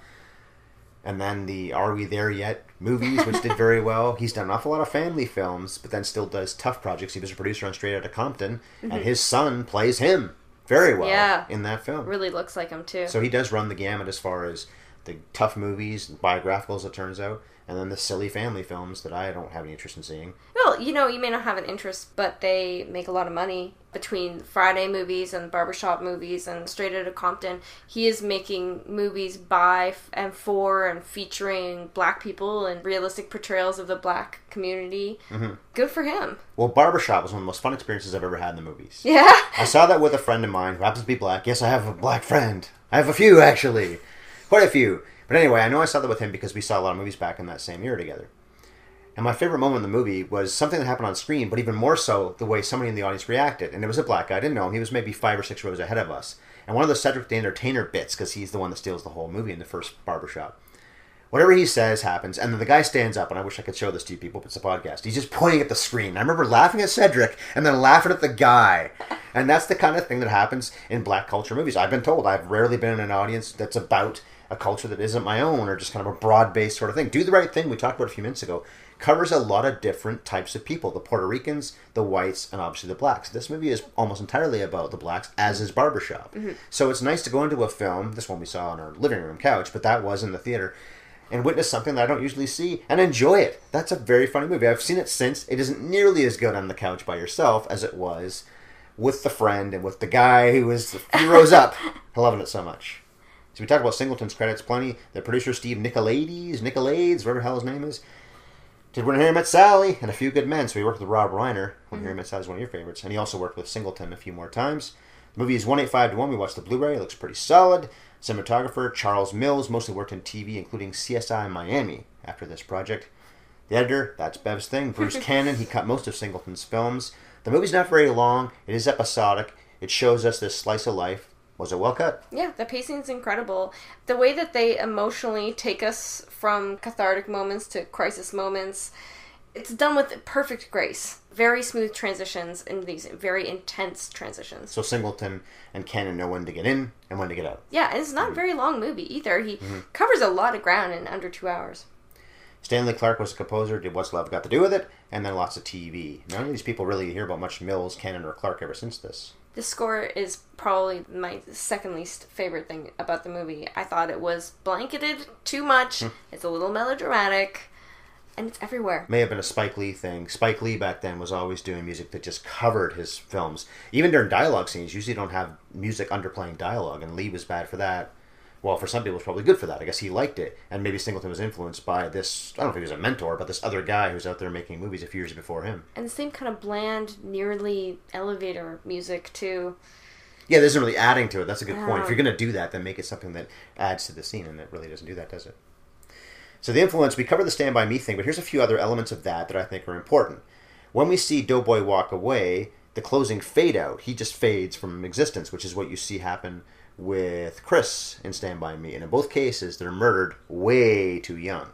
And then the Are We There Yet movies, which did very well. He's done an awful lot of family films, but then still does tough projects. He was a producer on Straight Outta Compton, and his son plays him very well in that film. Really looks like him, too. So he does run the gamut as far as the tough movies, biographicals, it turns out, and then the silly family films that I don't have any interest in seeing. Well, you may not have an interest, but they make a lot of money between Friday movies and barbershop movies and Straight Outta Compton. He is making movies by and for and featuring black people and realistic portrayals of the black community. Good for him. Well, Barbershop was one of the most fun experiences I've ever had in the movies. Yeah. I saw that with a friend of mine who happens to be black. Yes, I have a black friend. I have a few, actually. Quite a few. But anyway, I know I saw that with him because we saw a lot of movies back in that same year together. And my favorite moment in the movie was something that happened on screen, but even more so, the way somebody in the audience reacted. And it was a black guy. I didn't know him. He was maybe 5 or 6 rows ahead of us. And one of the Cedric the Entertainer bits, because he's the one that steals the whole movie in the first Barbershop. Whatever he says happens, and then the guy stands up, and I wish I could show this to you people, but it's a podcast. He's just pointing at the screen. I remember laughing at Cedric, and then laughing at the guy. And that's the kind of thing that happens in black culture movies. I've been told I've rarely been in an audience that's about a culture that isn't my own, or just kind of a broad-based sort of thing. Do the Right Thing, we talked about a few minutes ago, covers a lot of different types of people. The Puerto Ricans, the whites, and obviously the blacks. This movie is almost entirely about the blacks, as is Barbershop. So it's nice to go into a film, this one we saw on our living room couch, but that was in the theater, and witness something that I don't usually see, and enjoy it. That's a very funny movie. I've seen it since. It isn't nearly as good on the couch by yourself as it was with the friend and with the guy who was a few rows up. I'm loving it so much. So we talk about Singleton's credits plenty. The producer, Steve Nicolaides, whatever the hell his name is, did When Harry Met Sally and A Few Good Men. So he worked with Rob Reiner. When Harry Met Sally is one of your favorites. And he also worked with Singleton a few more times. The movie is 185-1. We watched the Blu-ray. It looks pretty solid. Cinematographer, Charles Mills, mostly worked in TV, including CSI Miami after this project. The editor, that's Bev's thing, Bruce Cannon. He cut most of Singleton's films. The movie's not very long. It is episodic. It shows us this slice of life. Was it well cut? Yeah, the pacing's incredible. The way that they emotionally take us from cathartic moments to crisis moments, It's done with perfect grace. Very smooth transitions and these very intense transitions. So Singleton and Cannon know when to get in and when to get out. Yeah, and it's not a very long movie either. He covers a lot of ground in under 2 hours. Stanley Clarke was the composer, did What's Love Got to Do With It, and then lots of TV. None of these people really hear about much Mills, Cannon, or Clarke ever since this. The score is probably my second least favorite thing about the movie. I thought it was blanketed too much. It's a little melodramatic, and it's everywhere. May have been a Spike Lee thing. Spike Lee back then was always doing music that just covered his films. Even during dialogue scenes, usually don't have music underplaying dialogue, and Lee was bad for that. Well, for some people, it's probably good for that. I guess he liked it. And maybe Singleton was influenced by this, I don't know if he was a mentor, but this other guy who's out there making movies a few years before him. And the same kind of bland, nearly elevator music, too. Yeah, there's isn't really adding to it. That's a good point. If you're going to do that, then make it something that adds to the scene, and it really doesn't do that, does it? So the influence, we covered the Stand By Me thing, but here's a few other elements of that I think are important. When we see Doughboy walk away, the closing fade out. He just fades from existence, which is what you see happen with Chris in Stand By Me. And in both cases, they're murdered way too young.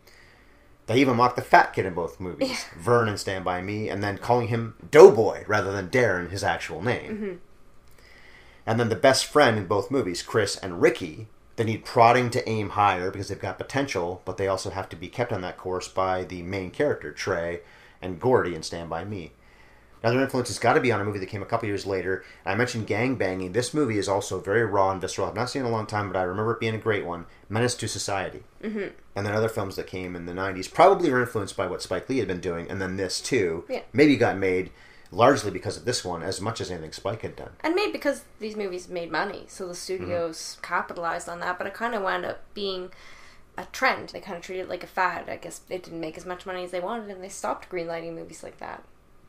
They even mock the fat kid in both movies. Yeah. Vern in Stand By Me, and then calling him Doughboy rather than Darren, his actual name. Mm-hmm. And then the best friend in both movies, Chris and Ricky, they need prodding to aim higher because they've got potential, but they also have to be kept on that course by the main character, Trey, and Gordy in Stand By Me. Another influence has got to be on a movie that came a couple years later. I mentioned gangbanging. This movie is also very raw and visceral. I've not seen it in a long time, but I remember it being a great one. Menace to Society. Mm-hmm. And then other films that came in the 90s probably were influenced by what Spike Lee had been doing, and then this too. Yeah. Maybe got made largely because of this one as much as anything Spike had done. And made because these movies made money, so the studios capitalized on that, but it kind of wound up being a trend. They kind of treated it like a fad. I guess it didn't make as much money as they wanted, and they stopped greenlighting movies like that.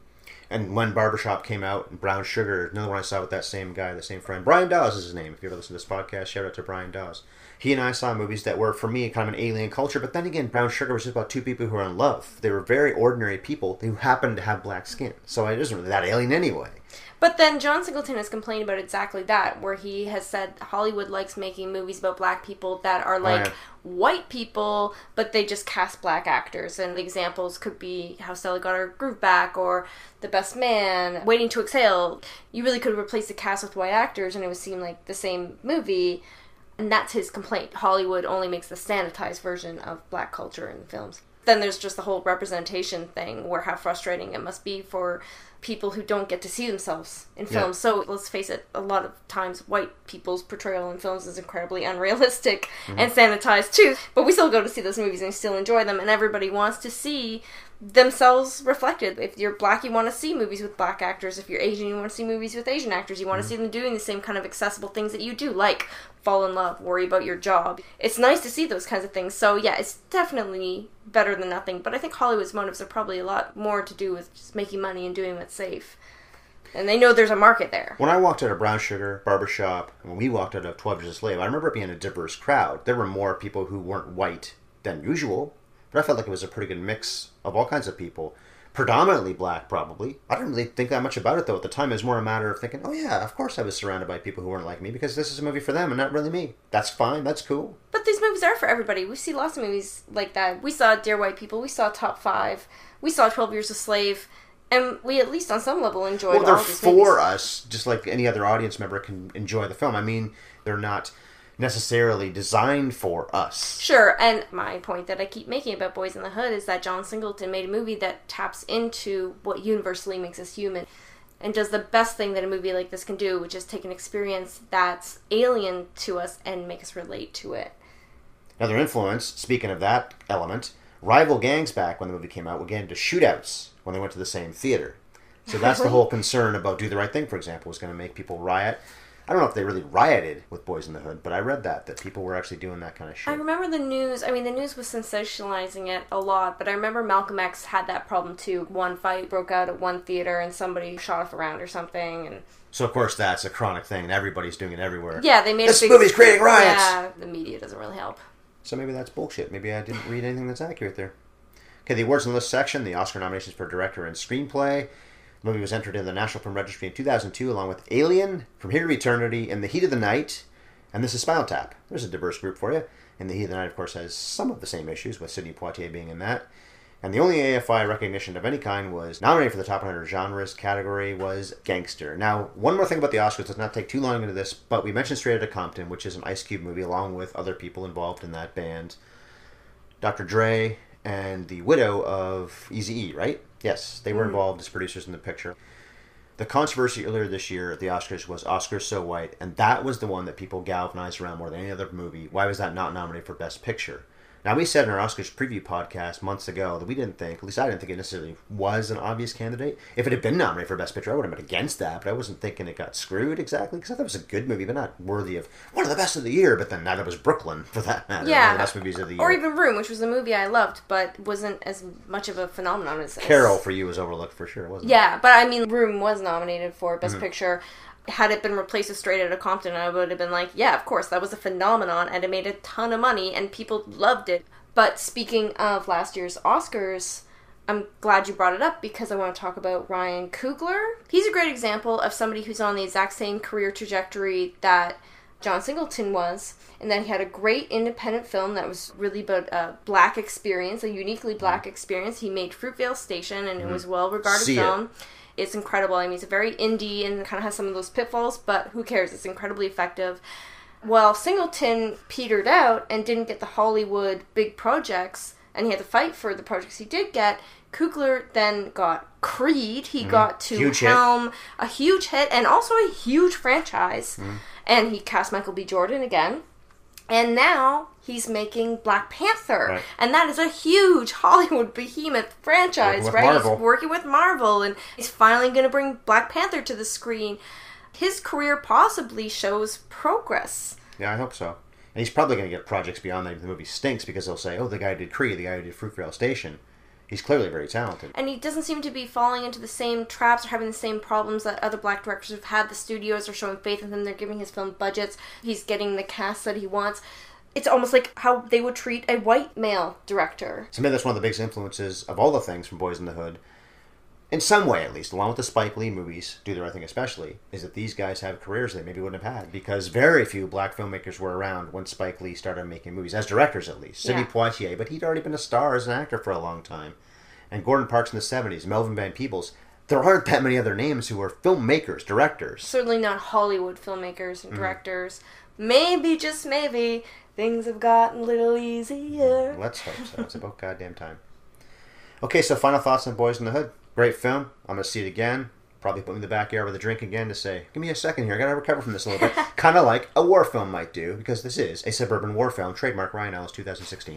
And when Barbershop came out, and Brown Sugar, another one I saw with that same guy, the same friend. Brian Dawes is his name. If you ever listen to this podcast, shout out to Brian Dawes. He and I saw movies that were, for me, kind of an alien culture. But then again, Brown Sugar was just about two people who were in love. They were very ordinary people who happened to have black skin. So it isn't really that alien anyway. But then John Singleton has complained about exactly that, where he has said Hollywood likes making movies about black people that are like white people, but they just cast black actors. And the examples could be How Stella Got Her Groove Back or The Best Man, Waiting to Exhale. You really could replace the cast with white actors and it would seem like the same movie. And that's his complaint. Hollywood only makes the sanitized version of black culture in films. Then there's just the whole representation thing, where how frustrating it must be for people who don't get to see themselves in films. Yeah. So let's face it, a lot of times white people's portrayal in films is incredibly unrealistic and sanitized too. But we still go to see those movies and we still enjoy them, and everybody wants to see themselves reflected. If you're black, you want to see movies with black actors. If you're Asian, you want to see movies with Asian actors. You want to see them doing the same kind of accessible things that you do, like fall in love, worry about your job. It's nice to see those kinds of things. So yeah, it's definitely better than nothing. But I think Hollywood's motives are probably a lot more to do with just making money and doing what's safe. And they know there's a market there. When I walked out of Brown Sugar, Barbershop, and when we walked out of 12 Years a Slave, I remember it being a diverse crowd. There were more people who weren't white than usual, but I felt like it was a pretty good mix of all kinds of people. Predominantly black, probably. I didn't really think that much about it, though. At the time, it was more a matter of thinking, oh yeah, of course I was surrounded by people who weren't like me, because this is a movie for them and not really me. That's fine, that's cool. But these movies are for everybody. We see lots of movies like that. We saw Dear White People, we saw Top 5, we saw 12 Years a Slave, and we at least on some level enjoyed all of these movies. Well, they're for us, just like any other audience member can enjoy the film. I mean, they're not necessarily designed for us. Sure, and my point that I keep making about Boys in the Hood is that John Singleton made a movie that taps into what universally makes us human and does the best thing that a movie like this can do, which is take an experience that's alien to us and make us relate to it. Another influence, speaking of that element, rival gangs back when the movie came out would get into shootouts when they went to the same theater. So that's the whole concern about Do the Right Thing, for example, was going to make people riot. I don't know if they really rioted with Boys in the Hood, but I read that people were actually doing that kind of shit. I remember the news. I mean, the news was sensationalizing it a lot, but I remember Malcolm X had that problem too. One fight broke out at one theater and somebody shot off around or something. And so, of course, that's a chronic thing, and everybody's doing it everywhere. Yeah, they made this movie's creating riots! Yeah, the media doesn't really help. So maybe that's bullshit. Maybe I didn't read anything that's accurate there. Okay, the awards and list section, the Oscar nominations for director and screenplay. The movie was entered in the National Film Registry in 2002, along with Alien, From Here to Eternity, In the Heat of the Night, and This is Spinal Tap. There's a diverse group for you. In the Heat of the Night, of course, has some of the same issues, with Sidney Poitier being in that. And the only AFI recognition of any kind was nominated for the top 100 genres category was Gangster. Now, one more thing about the Oscars, let's not take too long into this, but we mentioned Straight Outta Compton, which is an Ice Cube movie along with other people involved in that band. Dr. Dre and the widow of Eazy-E, right? Yes, they were involved as producers in the picture. The controversy earlier this year at the Oscars was Oscars So White, and that was the one that people galvanized around more than any other movie. Why was that not nominated for Best Picture? Now, we said in our Oscars preview podcast months ago that we didn't think, at least I didn't think it necessarily was an obvious candidate. If it had been nominated for Best Picture, I would have been against that, but I wasn't thinking it got screwed exactly, because I thought it was a good movie, but not worthy of one of the best of the year, but then neither was Brooklyn, for that matter. Yeah. One of the best movies of the year. Or even Room, which was a movie I loved, but wasn't as much of a phenomenon as... Carol, for you, was overlooked for sure, wasn't it? Yeah, but I mean, Room was nominated for Best Picture. Had it been replaced with Straight Outta Compton, I would have been like, yeah, of course, that was a phenomenon, and it made a ton of money, and people loved it. But speaking of last year's Oscars, I'm glad you brought it up because I want to talk about Ryan Coogler. He's a great example of somebody who's on the exact same career trajectory that John Singleton was, and that he had a great independent film that was really about a black experience, a uniquely black experience. He made Fruitvale Station, and it was a well-regarded film. It's incredible. I mean, it's very indie and kind of has some of those pitfalls, but who cares? It's incredibly effective. Well, Singleton petered out and didn't get the Hollywood big projects, and he had to fight for the projects he did get. Coogler then got Creed. He got to helm a huge hit and also a huge franchise. And he cast Michael B. Jordan again. And now he's making Black Panther. Right. And that is a huge Hollywood behemoth franchise, right? Marvel. He's working with Marvel, and he's finally going to bring Black Panther to the screen. His career possibly shows progress. Yeah, I hope so. And he's probably going to get projects beyond that if the movie stinks, because they'll say, oh, the guy who did Creed, the guy who did Fruitvale Station. He's clearly very talented. And he doesn't seem to be falling into the same traps or having the same problems that other black directors have had. The studios are showing faith in him. They're giving his film budgets. He's getting the cast that he wants. It's almost like how they would treat a white male director. To me, that's one of the biggest influences of all the things from Boys in the Hood. In some way, at least, along with the Spike Lee movies, Do the Right Thing especially, is that these guys have careers they maybe wouldn't have had, because very few black filmmakers were around when Spike Lee started making movies, as directors at least. Sidney Poitier, but he'd already been a star as an actor for a long time. And Gordon Parks in the 70s, Melvin Van Peebles. There aren't that many other names who are filmmakers, directors. Certainly not Hollywood filmmakers and directors. Maybe, just maybe, things have gotten a little easier. Let's hope so. It's about goddamn time. Okay, so final thoughts on Boys in the Hood. Great film. I'm going to see it again. Probably put me in the backyard with a drink again to say, give me a second here. I got to recover from this a little bit. Kind of like a war film might do, because this is a suburban war film. Trademark Ryan Ellis 2016.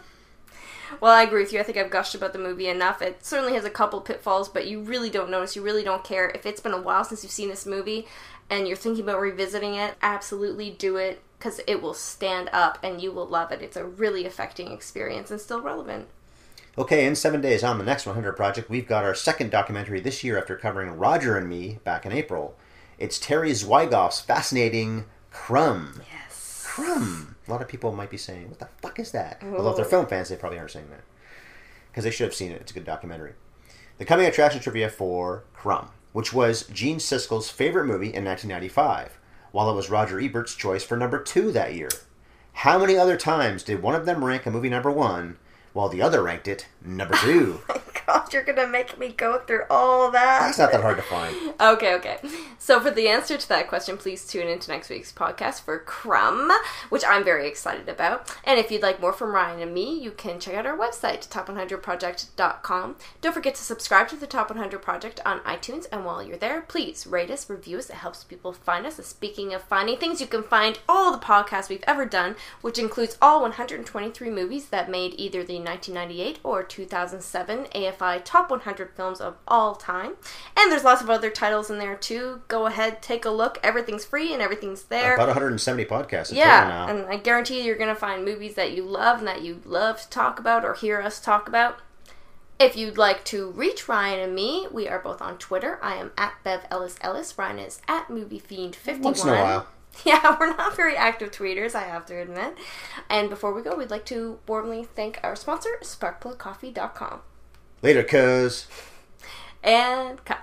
Well, I agree with you. I think I've gushed about the movie enough. It certainly has a couple pitfalls, but you really don't notice. You really don't care. If it's been a while since you've seen this movie and you're thinking about revisiting it, absolutely do it, because it will stand up and you will love it. It's a really affecting experience and still relevant. Okay, in 7 days on the Next 100 Project, we've got our second documentary this year after covering Roger and Me back in April. It's Terry Zwigoff's fascinating Crumb. Yes. Crumb. A lot of people might be saying, what the fuck is that? Although if they're film fans, they probably aren't saying that. Because they should have seen it. It's a good documentary. The coming attraction trivia for Crumb, which was Gene Siskel's favorite movie in 1995, while it was Roger Ebert's choice for number 2 that year. How many other times did one of them rank a movie number 1, while the other ranked it number 2? Oh my God, you're going to make me go through all that. That's not that hard to find. Okay. So for the answer to that question, please tune into next week's podcast for Crumb, which I'm very excited about. And if you'd like more from Ryan and me, you can check out our website, top100project.com. Don't forget to subscribe to the Top 100 Project on iTunes, and while you're there, please rate us, review us. It helps people find us. And speaking of finding things, you can find all the podcasts we've ever done, which includes all 123 movies that made either the 1998 or 2007 AFI Top 100 Films of All Time. And there's lots of other titles in there too. Go ahead, take a look. Everything's free and everything's there. About 170 podcasts. Yeah, and I guarantee you're going to find movies that you love and that you love to talk about or hear us talk about. If you'd like to reach Ryan and me, we are both on Twitter. I am at Bev Ellis Ellis. Ryan is at MovieFiend51. Once in a while. Yeah, we're not very active tweeters, I have to admit. And before we go, we'd like to warmly thank our sponsor, SparkplugCoffee.com. Later, cuz. And cut.